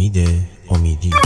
امیدی.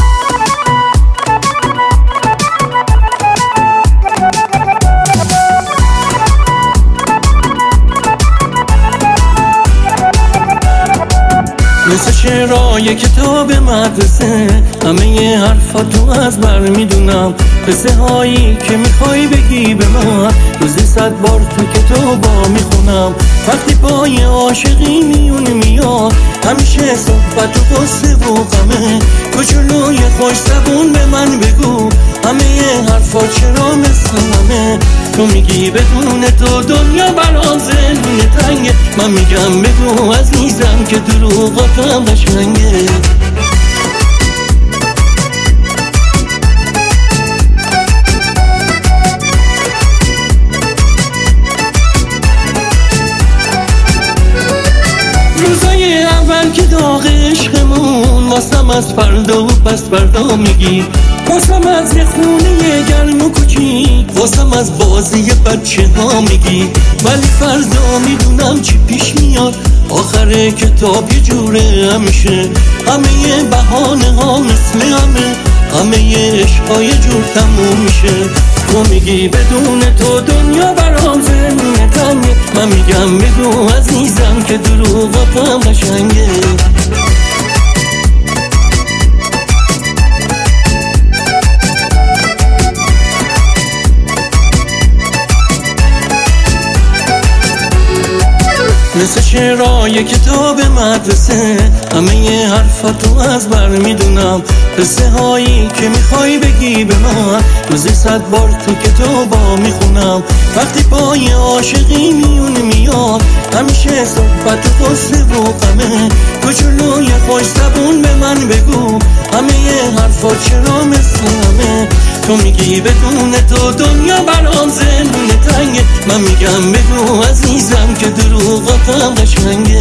مثل شعرهای کتاب مدرسه همه حرفاتو از بر میدونم، قصه هایی که میخوای بگی به من روزی 100 بار تو کتابا میخونم. وقتی پای عاشقی میونی میاد همیشه صحبت و قصه و غمه، کوچولوی خوش زبون به من بگو همه حرفا چرا مثل همه. تو میگی بدون تو دنیا برام زندون تنگه، من میگم بگو عزیزم که دروغاتم قشنگه. روزای اول که داغ عشقمون واسم از فردا و پس فردا میگی، واسم از یه خونه گرم و کوچیک، واسم از بازی بچه ها میگی. ولی فردا میدونم چی پیش میاد، آخر کتاب یه جوره همیشه. همه بهانه ها مثل همه عشقا یه جور تموم میشه. تو میگی بدون تو دنیا برام زندون تنگه، من میگم بگو عزیزم که دروغاتم قشنگه. مثل شعرهای کتاب مدرسه همه حرفاتو از بر میدونم، قصه هایی که میخوای بگی به من روزی 100 بار تو کتابا میخونم. وقتی پای عاشقی میون میاد همیشه صحبت و قصه و غمه، کوچولوی خوش زبون به من بگو همه حرفا چرا مثل همه. تو میگی بدون تو دنیا برام زندون تنگه، من میگم بگو عزیزم که دروغاتم قشنگه.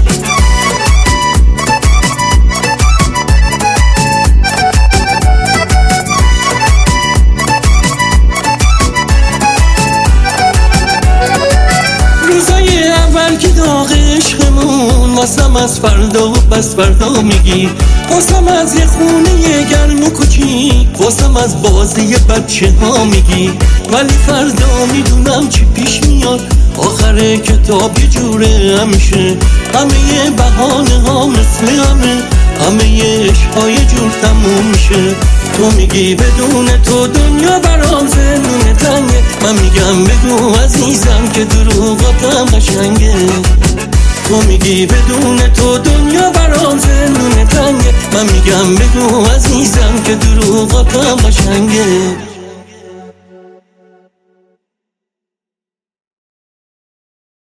روزای اول که داغ عشقمون واسم از فردا و پس فردا میگی، واسم از یه خونه گرم و کوچیک، واسم از بازی بچه ها میگی. ولی فردا میدونم چی پیش میاد، آخر کتاب یه جوره همیشه. همه بهانه ها مثل همه عشقا یه جور تموم میشه. تو میگی بدون تو دنیا برام زندون تنگه، من میگم بگو عزیزم که دروغاتم قشنگه. تو میگی بدون تو دنیا برام زندون تنگه، من میگم بگو عزیزم که دروغاتم قشنگه.